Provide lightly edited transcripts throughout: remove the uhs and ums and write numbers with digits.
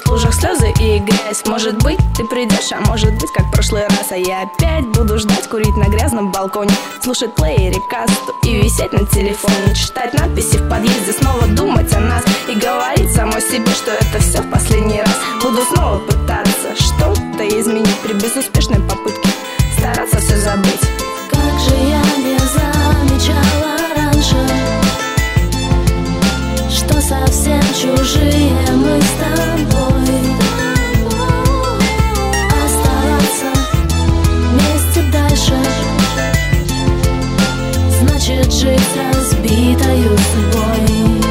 в лужах слезы и грязь. Может быть, ты придешь, а может быть, как в прошлый раз. А я опять буду ждать, курить на грязном балконе, слушать плеере касту и висеть на телефоне, читать надписи в подъезде, снова думать о нас и говорить самой себе, что это все в последний раз. Буду снова пытаться что-то изменить при безуспешной попытке стараться все забыть. Как же я не замечала раньше, что совсем чужие мы с тобой. Оставаться вместе дальше значит жить разбитою судьбой.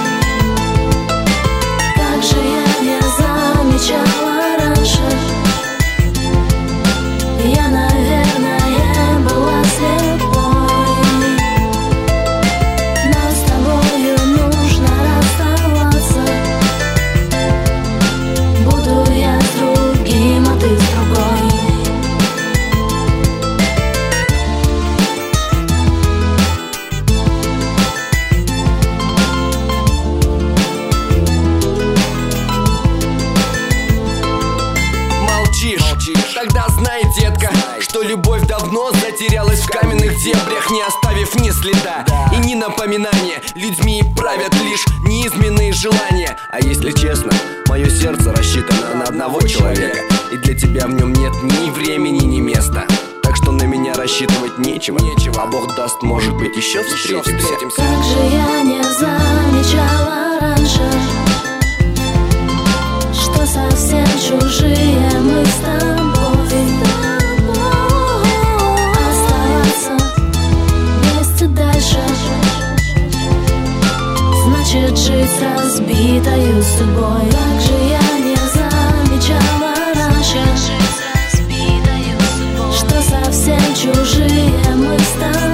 Как же я не замечала раньше, я, наверное, была слепой. Но с тобою нужно расставаться. Буду я с другим, а ты с другой. Тогда знай, детка, что любовь давно затерялась в каменных дебрях, не оставив ни следа и ни напоминания. Людьми правят лишь неизменные желания. А если честно, мое сердце рассчитано на одного человека, и для тебя в нем нет ни времени, ни места. Так что на меня рассчитывать нечего, а Бог даст, может быть, еще встретимся. Как же я не замечала раньше, что совсем чужие мы с тобой. Оставаться вместе дальше значит жить с разбитою судьбой. Как же я не замечала раньше, что совсем чужие мы с тобой.